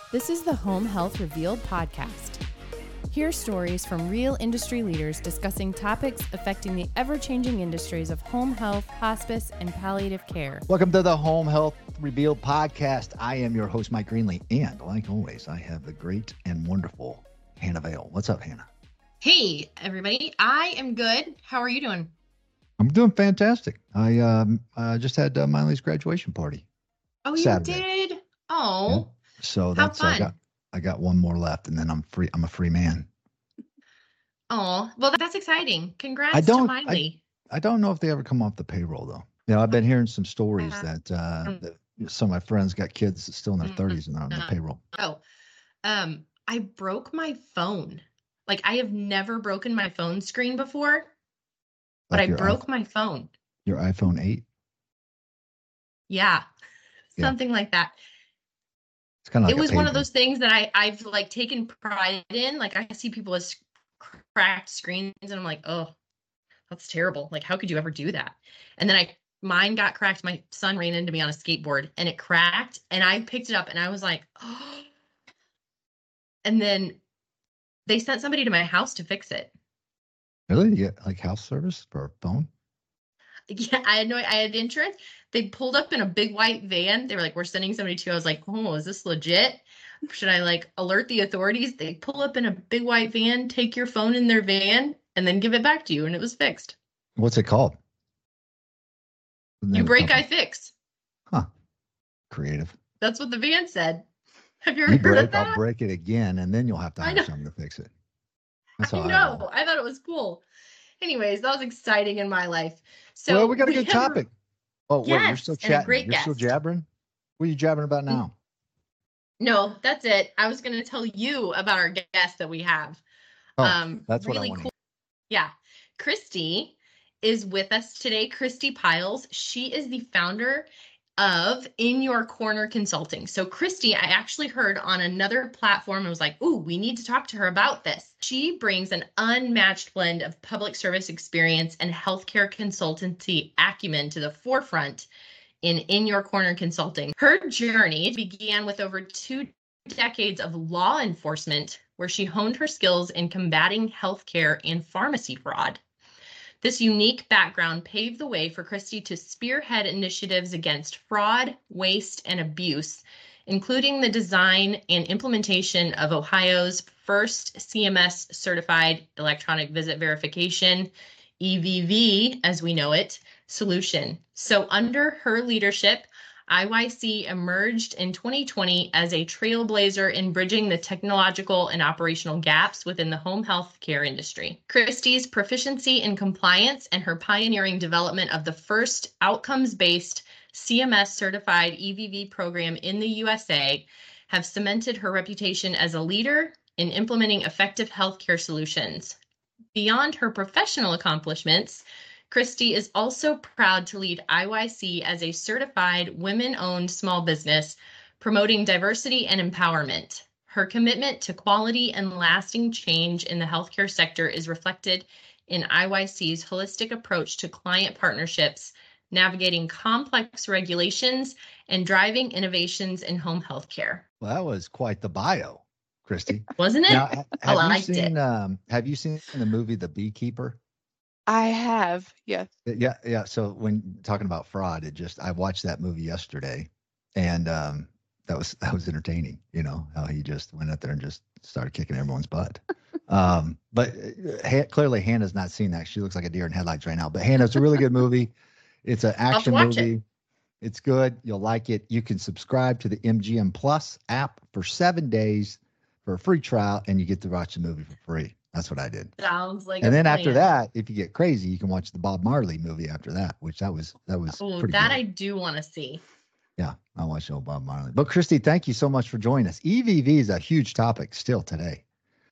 This is the Home Health Revealed podcast. Hear stories from real industry leaders discussing topics affecting the ever-changing industries of home health, hospice, and palliative care. Welcome to the Home Health Revealed podcast. I am your host, Mike Greenlee, and like always, I have the great and wonderful Hannah Vale. What's up, Hannah? Hey, everybody. I am good. How are you doing? I'm doing fantastic. I just had Miley's graduation party. Oh, Saturday. You did? Oh. Yeah. So how that's fun. I got one more left, and then I'm free. I'm a free man. Oh, well, that's exciting. Congrats to Miley. I don't know if they ever come off the payroll though. You know, I've been hearing some stories that some of my friends got kids still in their 30s and they're on the payroll. I broke my phone. Like, I have never broken my phone screen before, but Like I broke my phone. Your iPhone 8? Yeah. Something like that. It's kind of like it was one of those things that I've like taken pride in. Like, I see people with cracked screens and I'm like, oh, that's terrible. Like, how could you ever do that? And then mine got cracked. My son ran into me on a skateboard and it cracked and I picked it up and I was like, oh. And then they sent somebody to my house to fix it. Really? You get like house service for a phone? Yeah, I had insurance. They pulled up in a big white van. They were like, we're sending somebody to you. I was like, oh, is this legit? Should I like alert the authorities? They pull up in a big white van, take your phone in their van, and then give it back to you. And it was fixed. What's it called? You break, I fix. Huh. Creative. That's what the van said. Have you ever heard of that? I'll break it again, and then you'll have to hire someone to fix it. That's all I know. I thought it was cool. Anyways, that was exciting in my life. So well, we got a good topic. Oh, yes, wait, you're still chatting. You're still jabbering? What are you jabbering about now? No, that's it. I was going to tell you about our guest that we have. That's really what I want. Cool. Yeah. Christy is with us today. Christy Piles. She is the founder of In Your Corner Consulting. So Christy, I actually heard on another platform, I was like, ooh, we need to talk to her about this. She brings an unmatched blend of public service experience and healthcare consultancy acumen to the forefront in Your Corner Consulting. Her journey began with over 2 decades of law enforcement, where she honed her skills in combating healthcare and pharmacy fraud. This unique background paved the way for Christy to spearhead initiatives against fraud, waste, and abuse, including the design and implementation of Ohio's first CMS-certified electronic visit verification, EVV, as we know it, solution. So under her leadership, IYC emerged in 2020 as a trailblazer in bridging the technological and operational gaps within the home health care industry. Christy's proficiency in compliance and her pioneering development of the first outcomes-based CMS-certified EVV program in the USA have cemented her reputation as a leader in implementing effective healthcare solutions. Beyond her professional accomplishments, Christy is also proud to lead IYC as a certified women-owned small business, promoting diversity and empowerment. Her commitment to quality and lasting change in the healthcare sector is reflected in IYC's holistic approach to client partnerships, navigating complex regulations, and driving innovations in home healthcare. Well, that was quite the bio, Christy. Wasn't it? Now, have you seen the movie The Beekeeper? I have, yes. Yeah. So when talking about fraud, I watched that movie yesterday, and that was entertaining. You know how he just went out there and just started kicking everyone's butt. But clearly Hannah's not seen that. She looks like a deer in headlights right now. But Hannah, it's a really good movie. It's an action movie. It's good. You'll like it. You can subscribe to the MGM Plus app for 7 days for a free trial, and you get to watch the movie for free. That's what I did. Sounds like. And then after that, if you get crazy, you can watch the Bob Marley movie after that, which that was Oh, pretty that good. I do want to see. Yeah, I watched the old Bob Marley. But Christy, thank you so much for joining us. EVV is a huge topic still today.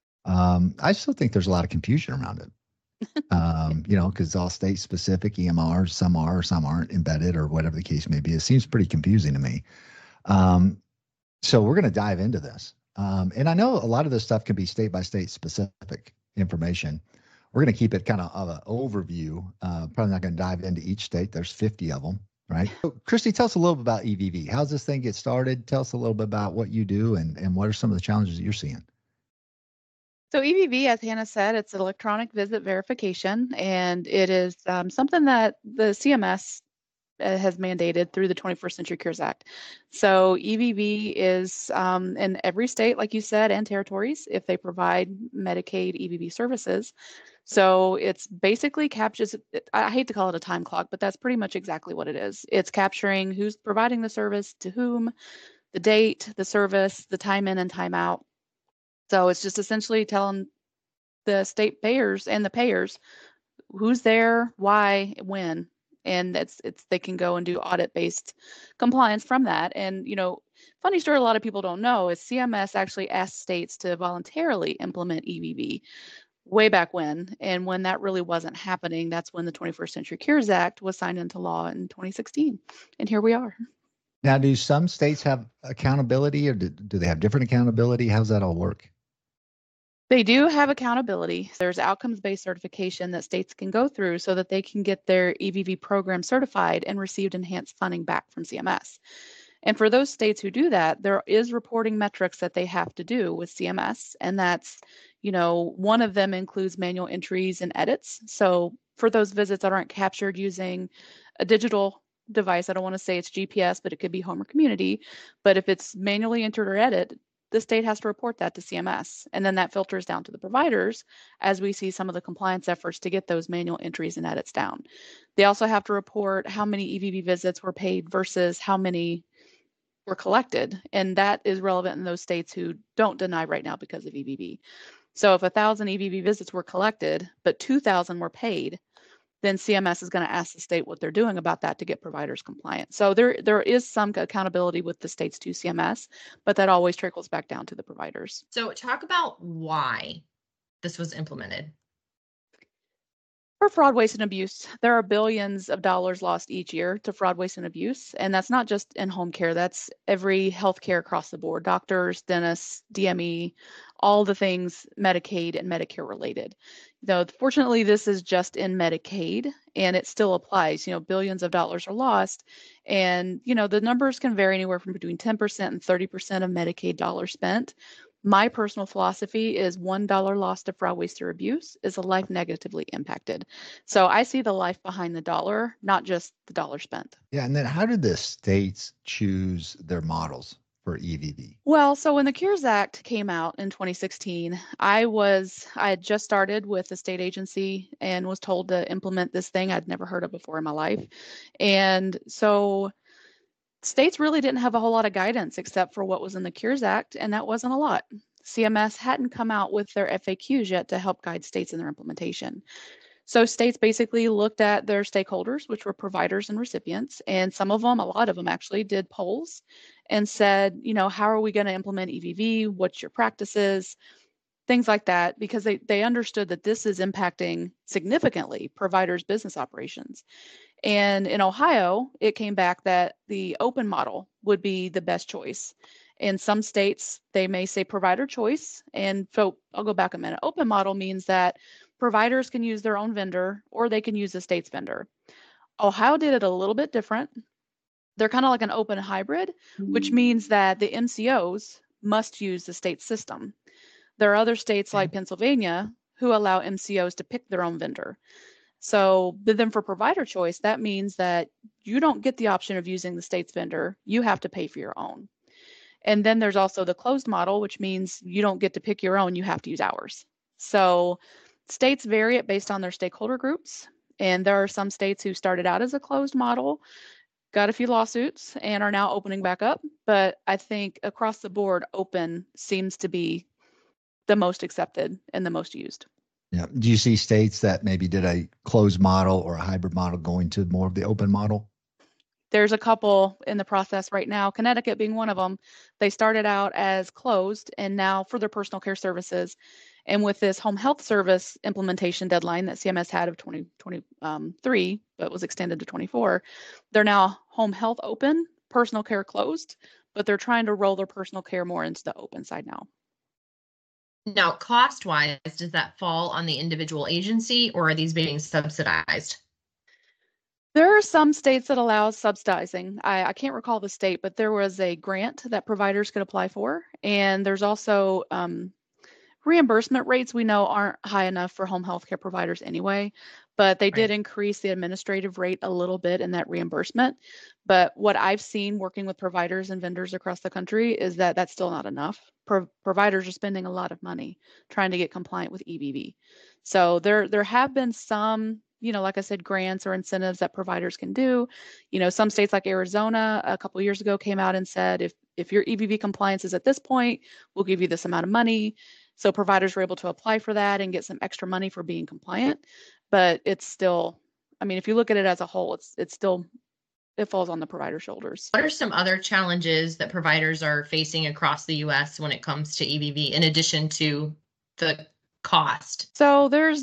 I still think there's a lot of confusion around it. Because it's all state specific EMRs, some are, some aren't embedded, or whatever the case may be. It seems pretty confusing to me. So we're going to dive into this. And I know a lot of this stuff can be state by state specific information. We're going to keep it kind of an overview. Probably not going to dive into each state. There's 50 of them. right? So, Christy, tell us a little bit about EVV. How's this thing get started? Tell us a little bit about what you do and what are some of the challenges that you're seeing? So EVV, as Hannah said, it's electronic visit verification, and it is something that the CMS has mandated through the 21st Century Cures Act. So EVV is in every state, like you said, and territories if they provide Medicaid EVV services. So it's basically captures, I hate to call it a time clock, but that's pretty much exactly what it is. It's capturing who's providing the service to whom, the date, the service, the time in and time out. So it's just essentially telling the state payers and the payers who's there, why, when, and it's they can go and do audit-based compliance from that. And funny story, a lot of people don't know is CMS actually asked states to voluntarily implement EVV way back when, and when that really wasn't happening, that's when the 21st Century Cures Act was signed into law in 2016, and here we are. Now, do some states have accountability, or do they have different accountability? How's that all work? They do have accountability. There's outcomes-based certification that states can go through so that they can get their EVV program certified and received enhanced funding back from CMS. And for those states who do that, there is reporting metrics that they have to do with CMS. And that's, one of them includes manual entries and edits. So for those visits that aren't captured using a digital device, I don't want to say it's GPS, but it could be home or community. But if it's manually entered or edited, the state has to report that to CMS. And then that filters down to the providers as we see some of the compliance efforts to get those manual entries and edits down. They also have to report how many EVV visits were paid versus how many were collected. And that is relevant in those states who don't deny right now because of EVV. So if 1,000 EVV visits were collected, but 2,000 were paid, then CMS is going to ask the state what they're doing about that to get providers compliant. So there is some accountability with the states to CMS, but that always trickles back down to the providers. So talk about why this was implemented. For fraud, waste, and abuse, there are billions of dollars lost each year to fraud, waste, and abuse. And that's not just in home care, that's every healthcare across the board, doctors, dentists, DME, all the things Medicaid and Medicare related. Though fortunately, this is just in Medicaid and it still applies. Billions of dollars are lost. And, the numbers can vary anywhere from between 10% and 30% of Medicaid dollars spent. My personal philosophy is $1 lost to fraud, waste, or abuse is a life negatively impacted. So I see the life behind the dollar, not just the dollar spent. Yeah. And then how did the states choose their models for EVV? Well, so when the Cures Act came out in 2016, I had just started with the state agency and was told to implement this thing I'd never heard of before in my life. And so states really didn't have a whole lot of guidance except for what was in the Cures Act, and that wasn't a lot. CMS hadn't come out with their FAQs yet to help guide states in their implementation. So states basically looked at their stakeholders, which were providers and recipients, and some of them, a lot of them actually, did polls and said, how are we going to implement EVV? What's your practices? Things like that, because they understood that this is impacting significantly providers' business operations. And in Ohio, it came back that the open model would be the best choice. In some states, they may say provider choice. And so I'll go back a minute. Open model means that providers can use their own vendor or they can use the state's vendor. Ohio did it a little bit different. They're kind of like an open hybrid, which means that the MCOs must use the state system. There are other states like Pennsylvania who allow MCOs to pick their own vendor. So, but then for provider choice, that means that you don't get the option of using the state's vendor. You have to pay for your own. And then there's also the closed model, which means you don't get to pick your own. You have to use ours. So states vary it based on their stakeholder groups. And there are some states who started out as a closed model, got a few lawsuits, and are now opening back up. But I think across the board, open seems to be the most accepted and the most used. Yeah. Do you see states that maybe did a closed model or a hybrid model going to more of the open model? There's a couple in the process right now, Connecticut being one of them. They started out as closed, and now for their personal care services, and with this home health service implementation deadline that CMS had of 2023, but was extended to 24, they're now home health open, personal care closed, but they're trying to roll their personal care more into the open side now. Now, cost-wise, does that fall on the individual agency, or are these being subsidized? There are some states that allow subsidizing. I can't recall the state, but there was a grant that providers could apply for. And there's also reimbursement rates we know aren't high enough for home health care providers anyway, but they did Right. increase the administrative rate a little bit in that reimbursement. But what I've seen working with providers and vendors across the country is that that's still not enough. Providers are spending a lot of money trying to get compliant with EBV. So there have been some, like I said, grants or incentives that providers can do. Some states like Arizona a couple of years ago came out and said, if your EBV compliance is at this point, we'll give you this amount of money. So providers were able to apply for that and get some extra money for being compliant. But it's still, if you look at it as a whole, it's still, it falls on the provider's shoulders. What are some other challenges that providers are facing across the U.S. when it comes to EBV, in addition to the cost? So there's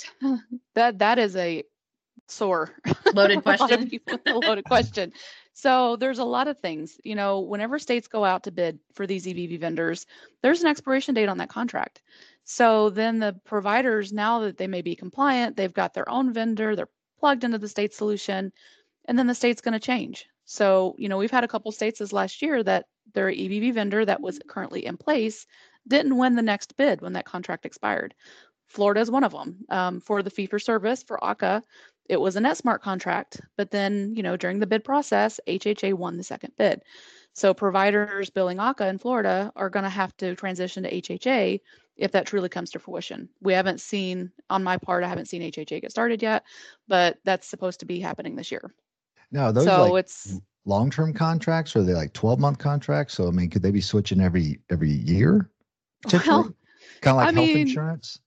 that is a sore Loaded a lot of question. people, a loaded question. So there's a lot of things, whenever states go out to bid for these EBV vendors, there's an expiration date on that contract. So then the providers, now that they may be compliant, they've got their own vendor, they're plugged into the state solution, and then the state's going to change. So, we've had a couple states this last year that their EBV vendor that was currently in place didn't win the next bid when that contract expired. Florida is one of them. For the fee-for-service for ACA, it was a NetSmart contract, but then, during the bid process, HHA won the second bid. So providers billing ACA in Florida are going to have to transition to HHA if that truly comes to fruition. We haven't seen, on my part, I haven't seen HHA get started yet, but that's supposed to be happening this year. Now, are those So like it's, long-term contracts, or are they like 12-month contracts? So, could they be switching every year? Typically? well, Kind of like I health mean, insurance?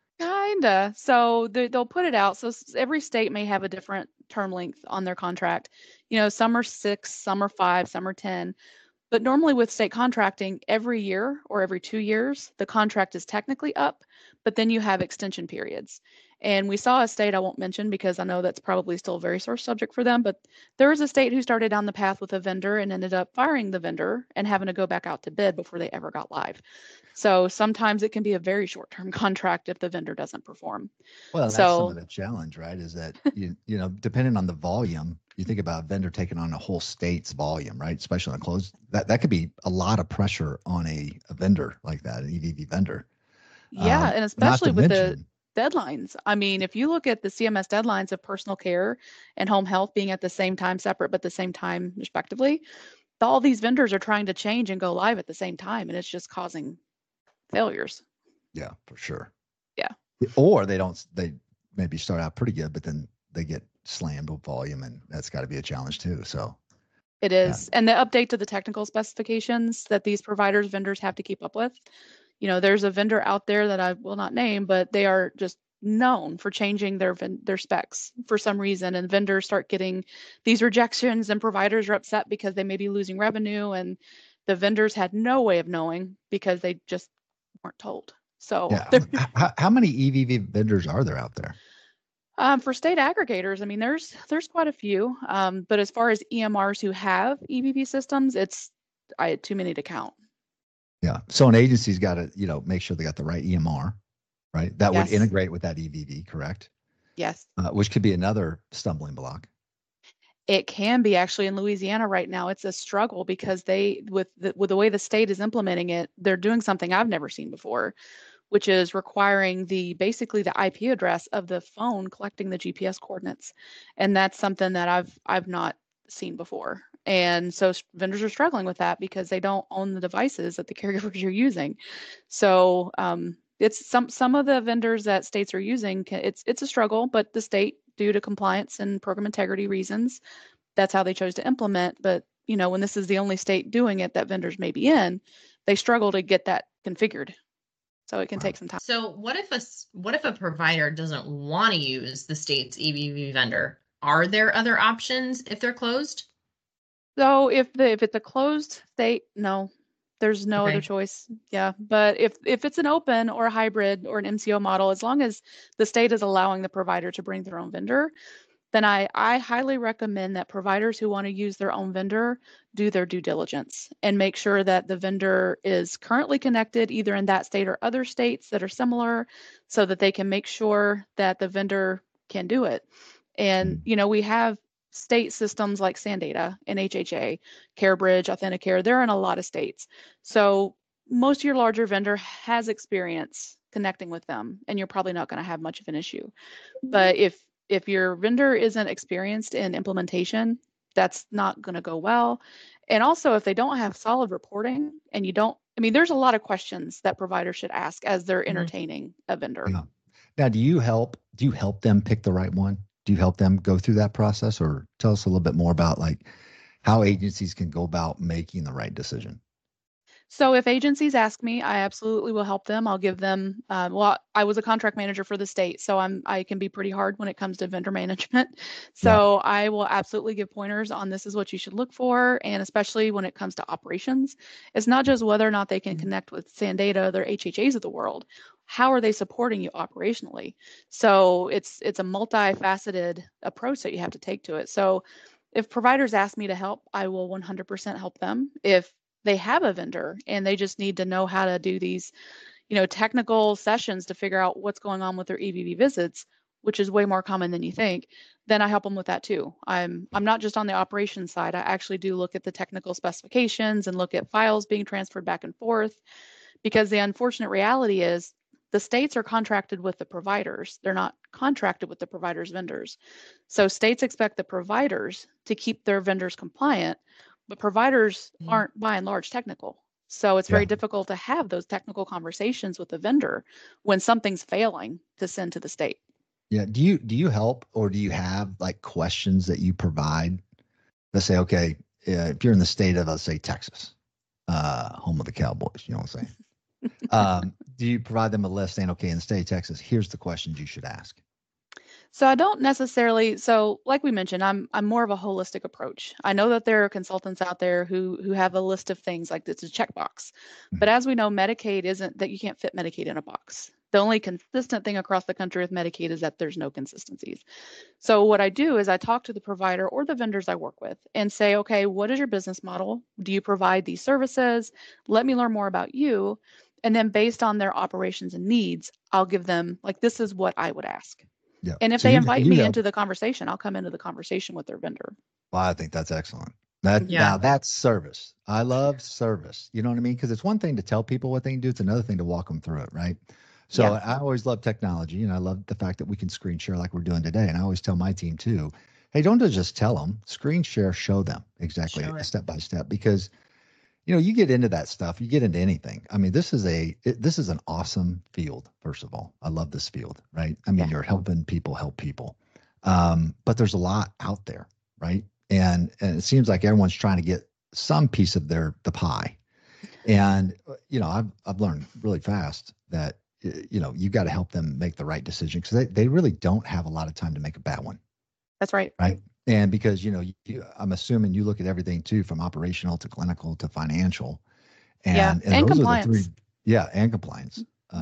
kinda. So they'll put it out. So every state may have a different term length on their contract. Some are 6, some are 5, some are 10. But normally with state contracting, every year or every 2 years, the contract is technically up, but then you have extension periods. And we saw a state I won't mention because I know that's probably still a very sore subject for them, but there was a state who started down the path with a vendor and ended up firing the vendor and having to go back out to bid before they ever got live. So sometimes it can be a very short-term contract if the vendor doesn't perform. Well, that's some of So the challenge, right? Is that depending on the volume, you think about a vendor taking on a whole state's volume, right? Especially on a closed, that could be a lot of pressure on a vendor like that, an EVV vendor. yeah, and Not especially to with the mention, deadlines. If you look at the CMS deadlines of personal care and home health being at the same time, separate but the same time respectively, all these vendors are trying to change and go live at the same time, and it's just causing failures. yeah, for sure. Yeah. Or they maybe start out pretty good, but then they get slammed with volume, and that's got to be a challenge too. So It is. And the update to the technical specifications that these vendors have to keep up with. There's a vendor out there that I will not name, but they are just known for changing their specs for some reason. And vendors start getting these rejections, and providers are upset because they may be losing revenue. And the vendors had no way of knowing because they just weren't told. So yeah, how many EVV vendors are there out there? for state aggregators, there's quite a few. But as far as EMRs who have EVV systems, I had too many to count. Yeah. So an agency's got to, make sure they got the right EMR, right? That would Yes. integrate with that EVV, correct? Yes. Which could be another stumbling block. It can be actually in Louisiana right now. It's a struggle because with the way the state is implementing it, they're doing something I've never seen before, which is requiring basically the IP address of the phone collecting the GPS coordinates. And that's something that I've not seen before. And so vendors are struggling with that because they don't own the devices that the caregivers are using. So it's some of the vendors that states are using, it's a struggle, but the state, due to compliance and program integrity reasons, that's how they chose to implement. But when this is the only state doing it that vendors may be in, they struggle to get that configured. So it can take some time. So what if a provider doesn't want to use the state's EVV vendor? Are there other options if they're closed? So if it's a closed state, no, there's no Okay. other choice. Yeah. But if it's an open or a hybrid or an MCO model, as long as the state is allowing the provider to bring their own vendor, then I highly recommend that providers who want to use their own vendor do their due diligence and make sure that the vendor is currently connected either in that state or other states that are similar, so that they can make sure that the vendor can do it. And we have state systems like Sandata and HHA, CareBridge, Authenticare, they're in a lot of states. So most of your larger vendor has experience connecting with them, and you're probably not going to have much of an issue. But if your vendor isn't experienced in implementation, that's not going to go well. And also, if they don't have solid reporting and you don't, I mean, there's a lot of questions that providers should ask as they're entertaining a vendor. Yeah. Now, do you help them pick the right one? Do you help them go through that process, or tell us a little bit more about like how agencies can go about making the right decision? So if agencies ask me, I absolutely will help them. I'll give them, well, I was a contract manager for the state, so I can be pretty hard when it comes to vendor management. So I will absolutely give pointers on this is what you should look for. And especially when it comes to operations, it's not just whether or not they can connect with Sandata, their HHAs of the world. How are they supporting you operationally? So it's a multifaceted approach that you have to take to it. So if providers ask me to help, I will 100% help them. If they have a vendor and they just need to know how to do these, technical sessions to figure out what's going on with their EVV visits, which is way more common than you think, then I help them with that too. I'm not just on the operations side. I actually do look at the technical specifications and look at files being transferred back and forth, because the unfortunate reality is the states are contracted with the providers. They're not contracted with the providers' vendors. So states expect the providers to keep their vendors compliant, but providers aren't by and large technical. So it's very difficult to have those technical conversations with the vendor when something's failing to send to the state. Yeah. Do you help, or do you have like questions that you provide? Let's say, okay, if you're in the state of, let's say, Texas, home of the Cowboys, you know what I'm saying? Do you provide them a list saying, okay, in the state of Texas, here's the questions you should ask? So I don't necessarily, so like we mentioned, I'm more of a holistic approach. I know that there are consultants out there who have a list of things like it's a checkbox. But as we know, Medicaid isn't that you can't fit Medicaid in a box. The only consistent thing across the country with Medicaid is that there's no consistencies. So what I do is I talk to the provider or the vendors I work with and say, okay, what is your business model? Do you provide these services? Let me learn more about you. And then based on their operations and needs, I'll give them, like, this is what I would ask. Yeah. And if So they invite me into the conversation, I'll come into the conversation with their vendor. Well, I think that's excellent. Now that's service. I love service. You know what I mean? Because it's one thing to tell people what they can do. It's another thing to walk them through it, right? So I always love technology, and I love the fact that we can screen share like we're doing today. And I always tell my team too, hey, don't just tell them, screen share, show them exactly step by step, because you get into that stuff, you get into anything. I mean, this is an awesome field. First of all, I love this field, right? I mean, you're helping people help people. But there's a lot out there, right? And it seems like everyone's trying to get some piece of the pie. And, I've learned really fast that, you got to help them make the right decision, because they really don't have a lot of time to make a bad one. That's right. Right. And because, I'm assuming you look at everything too, from operational to clinical to financial. And those compliance. Are the three. And compliance.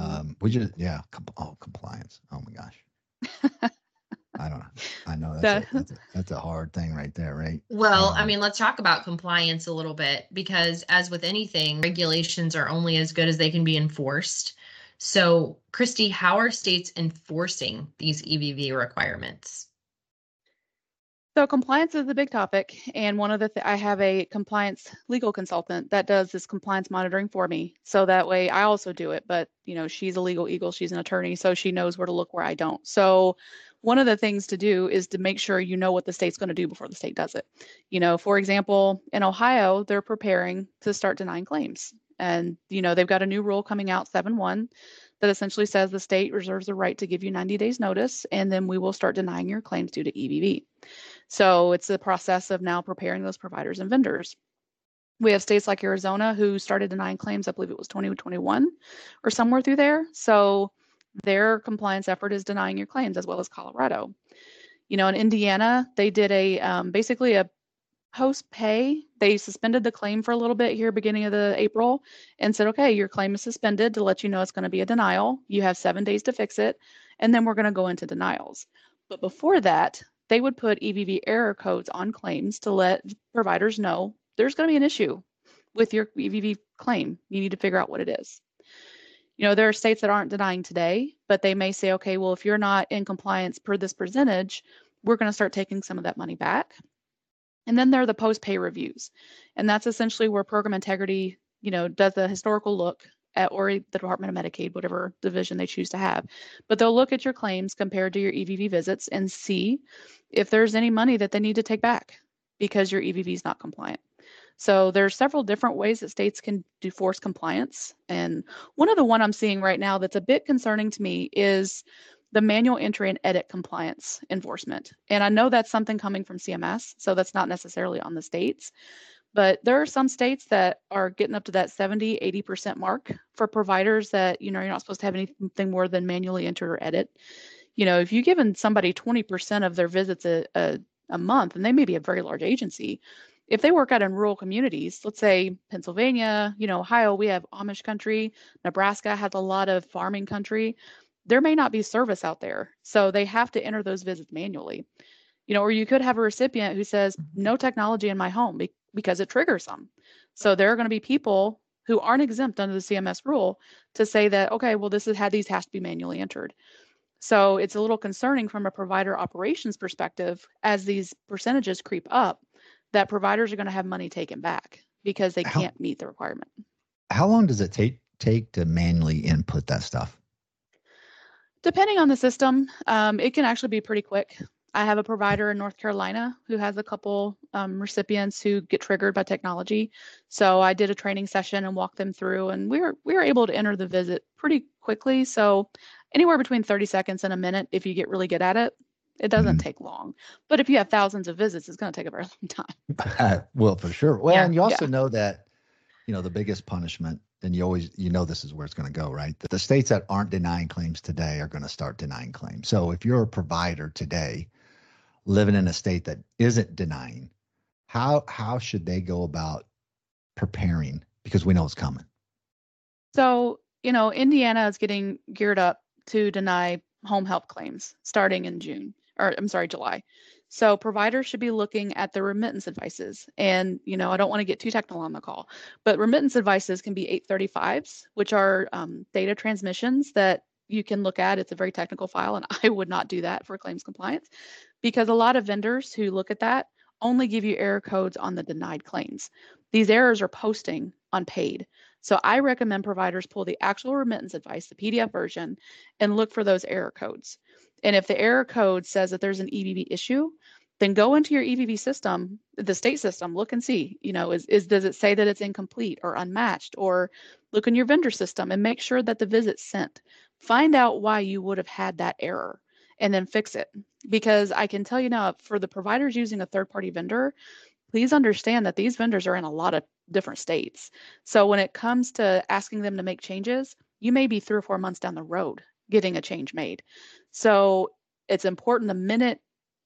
Compliance. Oh my gosh. I don't know. I know that's a hard thing right there, right? Well, I mean, let's talk about compliance a little bit, because as with anything, regulations are only as good as they can be enforced. So, Christy, how are states enforcing these EVV requirements? So compliance is a big topic, and one of the I have a compliance legal consultant that does this compliance monitoring for me. So that way I also do it, but she's a legal eagle, she's an attorney, so she knows where to look where I don't. So one of the things to do is to make sure you know what the state's going to do before the state does it. For example, in Ohio, they're preparing to start denying claims. And, they've got a new rule coming out 7/1 that essentially says the state reserves the right to give you 90 days notice, and then we will start denying your claims due to EVV. So it's the process of now preparing those providers and vendors. We have states like Arizona who started denying claims, I believe it was 2021 or somewhere through there. So their compliance effort is denying your claims, as well as Colorado. In Indiana, they did basically a post-pay. They suspended the claim for a little bit here beginning of the April and said, okay, your claim is suspended to let you know it's going to be a denial. You have 7 days to fix it, and then we're going to go into denials. But before that, they would put EVV error codes on claims to let providers know there's going to be an issue with your EVV claim. You need to figure out what it is. There are states that aren't denying today, but they may say, okay, well, if you're not in compliance per this percentage, we're going to start taking some of that money back. And then there are the post-pay reviews. And that's essentially where program integrity, does a historical look at, or the Department of Medicaid, whatever division they choose to have. But they'll look at your claims compared to your EVV visits and see if there's any money that they need to take back because your EVV is not compliant. So there's several different ways that states can do force compliance. And one I'm seeing right now that's a bit concerning to me is the manual entry and edit compliance enforcement. And I know that's something coming from CMS, so that's not necessarily on the states. But there are some states that are getting up to that 70, 80% mark for providers that, you're not supposed to have anything more than manually enter or edit. If you've given somebody 20% of their visits a month, and they may be a very large agency, if they work out in rural communities, let's say Pennsylvania, Ohio, we have Amish country, Nebraska has a lot of farming country, there may not be service out there. So they have to enter those visits manually. Or you could have a recipient who says, no technology in my home because it triggers them. So there are going to be people who aren't exempt under the CMS rule to say that, okay, well, these has to be manually entered. So it's a little concerning from a provider operations perspective as these percentages creep up, that providers are going to have money taken back because they can't meet the requirement. How long does it take to manually input that stuff? Depending on the system, it can actually be pretty quick. I have a provider in North Carolina who has a couple recipients who get triggered by technology. So I did a training session and walked them through, and we were able to enter the visit pretty quickly. So anywhere between 30 seconds and a minute if you get really good at it. It doesn't take long. But if you have thousands of visits, it's going to take a very long time. Well, for sure. Well, Yeah. and you also know that, the biggest punishment, and you always, this is where it's going to go, right? That the states that aren't denying claims today are going to start denying claims. So if you're a provider today living in a state that isn't denying, how should they go about preparing? Because we know it's coming. So, Indiana is getting geared up to deny home health claims starting in July. So providers should be looking at the remittance advices. And, I don't want to get too technical on the call, but remittance advices can be 835s, which are data transmissions that you can look at. It's a very technical file, and I would not do that for claims compliance because a lot of vendors who look at that only give you error codes on the denied claims. These errors are posting on paid. So I recommend providers pull the actual remittance advice, the PDF version, and look for those error codes. And if the error code says that there's an EVV issue, then go into your EVV system, the state system, look and see, does it say that it's incomplete or unmatched, or look in your vendor system and make sure that the visit's sent. Find out why you would have had that error and then fix it. Because I can tell you now, for the providers using a third-party vendor, please understand that these vendors are in a lot of different states. So when it comes to asking them to make changes, you may be 3 or 4 months down the road getting a change made. So it's important the minute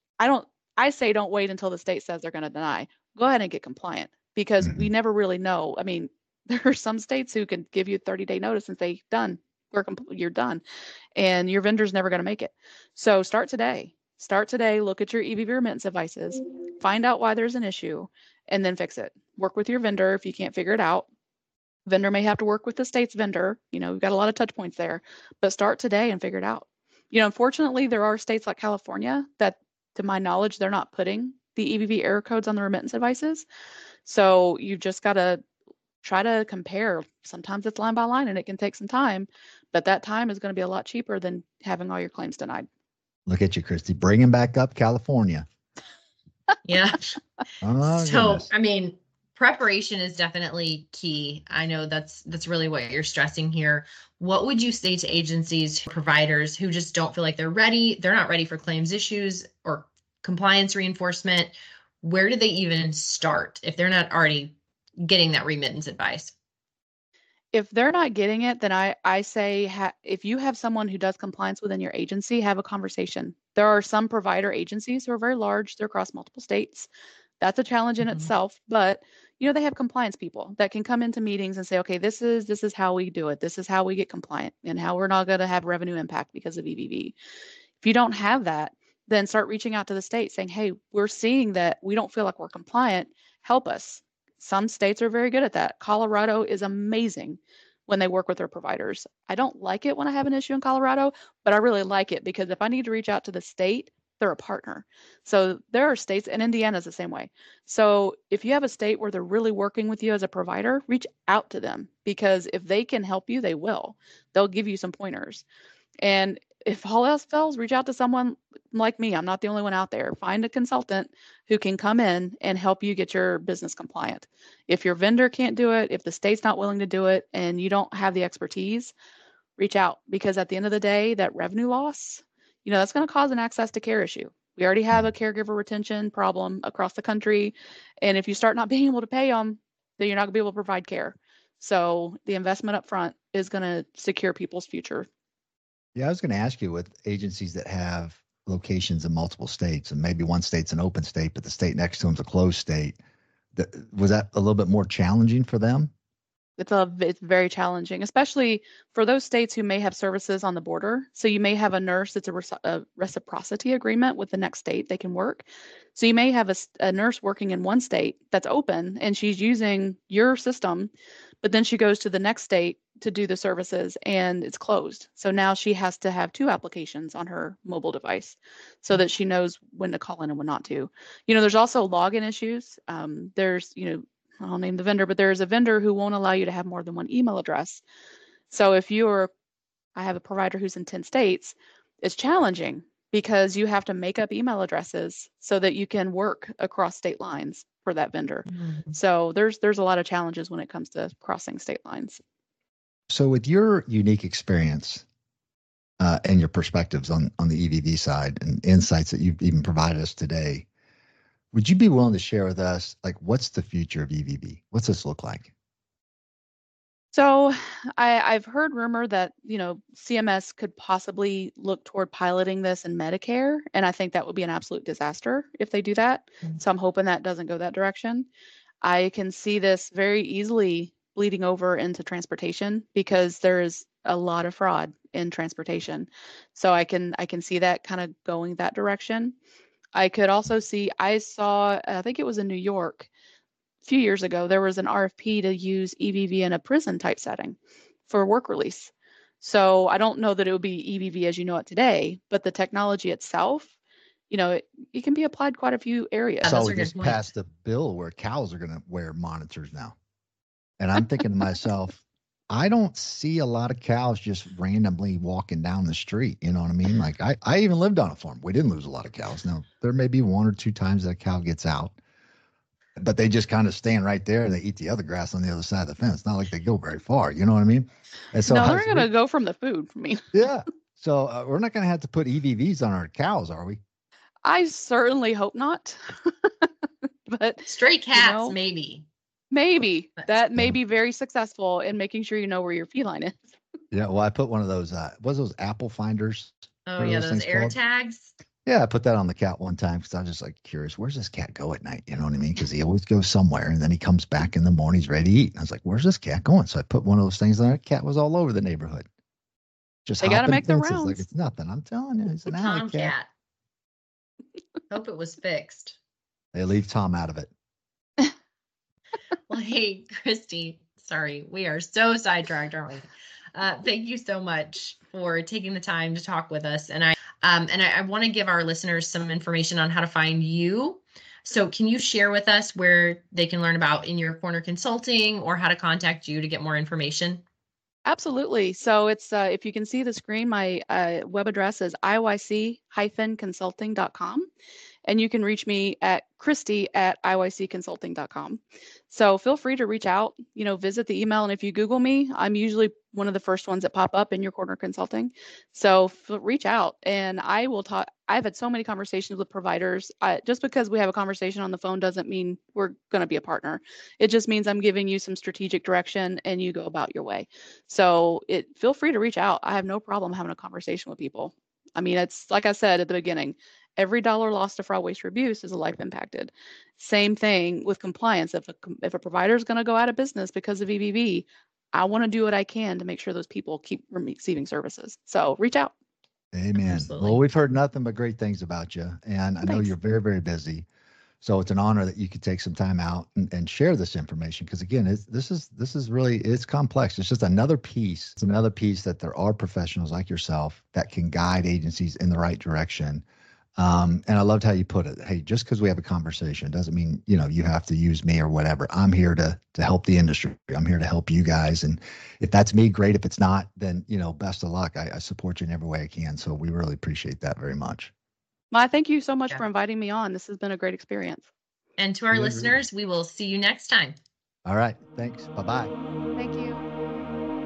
I say don't wait until the state says they're going to deny. Go ahead and get compliant because we never really know. I mean, there are some states who can give you a 30-day notice and say, done, you're done. And your vendor's never going to make it. So start today. Look at your EVV remittance advices, find out why there's an issue, and then fix it. Work with your vendor if you can't figure it out. Vendor may have to work with the state's vendor. We've got a lot of touch points there, but start today and figure it out. Unfortunately, there are states like California that, to my knowledge, they're not putting the EVV error codes on the remittance advices. So you just got to try to compare. Sometimes it's line by line and it can take some time, but that time is going to be a lot cheaper than having all your claims denied. Look at you, Christy, bringing back up California. Yeah. Oh, So, goodness. I mean, preparation is definitely key. I know that's really what you're stressing here. What would you say to agencies, providers who just don't feel like they're ready? They're not ready for claims issues or compliance reinforcement. Where do they even start if they're not already getting that remittance advice? If they're not getting it, then I say if you have someone who does compliance within your agency, have a conversation. There are some provider agencies who are very large. They're across multiple states. That's a challenge in itself, but they have compliance people that can come into meetings and say, okay, this is how we do it. This is how we get compliant and how we're not going to have revenue impact because of EVV. If you don't have that, then start reaching out to the state saying, hey, we're seeing that we don't feel like we're compliant. Help us. Some states are very good at that. Colorado is amazing when they work with their providers. I don't like it when I have an issue in Colorado, but I really like it because if I need to reach out to the state, they're a partner. So there are states, and Indiana's the same way. So if you have a state where they're really working with you as a provider, reach out to them, because if they can help you, they will. They'll give you some pointers. And if all else fails, reach out to someone like me. I'm not the only one out there. Find a consultant who can come in and help you get your business compliant. If your vendor can't do it, if the state's not willing to do it, and you don't have the expertise, reach out, because at the end of the day, that revenue loss, that's going to cause an access to care issue. We already have a caregiver retention problem across the country. And if you start not being able to pay them, then you're not going to be able to provide care. So the investment up front is going to secure people's future. Yeah, I was going to ask you, with agencies that have locations in multiple states, and maybe one state's an open state, but the state next to them's a closed state, was that a little bit more challenging for them? It's very challenging, especially for those states who may have services on the border. So you may have a nurse that's a reciprocity agreement with the next state they can work. So you may have a nurse working in one state that's open and she's using your system, but then she goes to the next state to do the services and it's closed. So now she has to have 2 applications on her mobile device so that she knows when to call in and when not to. There's also login issues. There's, I'll name the vendor, but there's a vendor who won't allow you to have more than one email address. So I have a provider who's in 10 states, it's challenging because you have to make up email addresses so that you can work across state lines for that vendor. Mm-hmm. So there's a lot of challenges when it comes to crossing state lines. So with your unique experience and your perspectives on the EVV side and insights that you've even provided us today, would you be willing to share with us, what's the future of EVV? What's this look like? So I've heard rumor that, CMS could possibly look toward piloting this in Medicare. And I think that would be an absolute disaster if they do that. Mm-hmm. So I'm hoping that doesn't go that direction. I can see this very easily bleeding over into transportation because there is a lot of fraud in transportation. So I can see that kind of going that direction. I could also see, I think it was in New York a few years ago, there was an RFP to use EVV in a prison type setting for work release. So I don't know that it would be EVV as you know it today, but the technology itself, it can be applied quite a few areas. So we just passed a bill where cows are going to wear monitors now. And I'm thinking to myself, I don't see a lot of cows just randomly walking down the street. You know what I mean? I even lived on a farm. We didn't lose a lot of cows. Now, there may be 1 or 2 times that a cow gets out, but they just kind of stand right there and they eat the other grass on the other side of the fence. Not like they go very far. You know what I mean? And so no, they're going to go from the food for me. Yeah. So we're not going to have to put EVVs on our cows, are we? I certainly hope not. But stray cats, maybe. Maybe that may be very successful in making sure you know where your feline is. Yeah, well, I put one of those. Those Apple finders? Oh yeah, those air tags. Yeah, I put that on the cat one time because I was just curious, where's this cat go at night? You know what I mean? Because he always goes somewhere and then he comes back in the morning, he's ready to eat. And I was like, where's this cat going? So I put one of those things on. The cat was all over the neighborhood. They got to make the rounds. Like it's nothing. I'm telling you, it's an alley cat. Hope it was fixed. They leave Tom out of it. Well, hey, Christy, sorry, we are so sidetracked, aren't we? Thank you so much for taking the time to talk with us. And I want to give our listeners some information on how to find you. So can you share with us where they can learn about In Your Corner Consulting or how to contact you to get more information? Absolutely. So it's if you can see the screen, my web address is iyc-consulting.com. And you can reach me at Christy@iycconsulting.com. So feel free to reach out, visit the email. And if you Google me, I'm usually one of the first ones that pop up In Your Corner Consulting. So reach out and I will talk. I've had so many conversations with providers. Just because we have a conversation on the phone doesn't mean we're going to be a partner. It just means I'm giving you some strategic direction and you go about your way. So feel free to reach out. I have no problem having a conversation with people. I mean, it's like I said at the beginning, every dollar lost to fraud, waste, or abuse is a life impacted. Same thing with compliance. If a provider is going to go out of business because of EVV, I want to do what I can to make sure those people keep receiving services. So reach out. Amen. Absolutely. Well, we've heard nothing but great things about you. And I know you're very, very busy. So it's an honor that you could take some time out and share this information. Because again, this is really, it's complex. It's just another piece. It's another piece that there are professionals like yourself that can guide agencies in the right direction. And I loved how you put it. Hey, just because we have a conversation doesn't mean, you have to use me or whatever. I'm here to help the industry. I'm here to help you guys. And if that's me, great. If it's not, then, best of luck. I support you in every way I can. So we really appreciate that very much. Well, thank you so much Yeah. for inviting me on. This has been a great experience. And to our listeners, we will see you next time. All right. Thanks. Bye-bye. Thank you.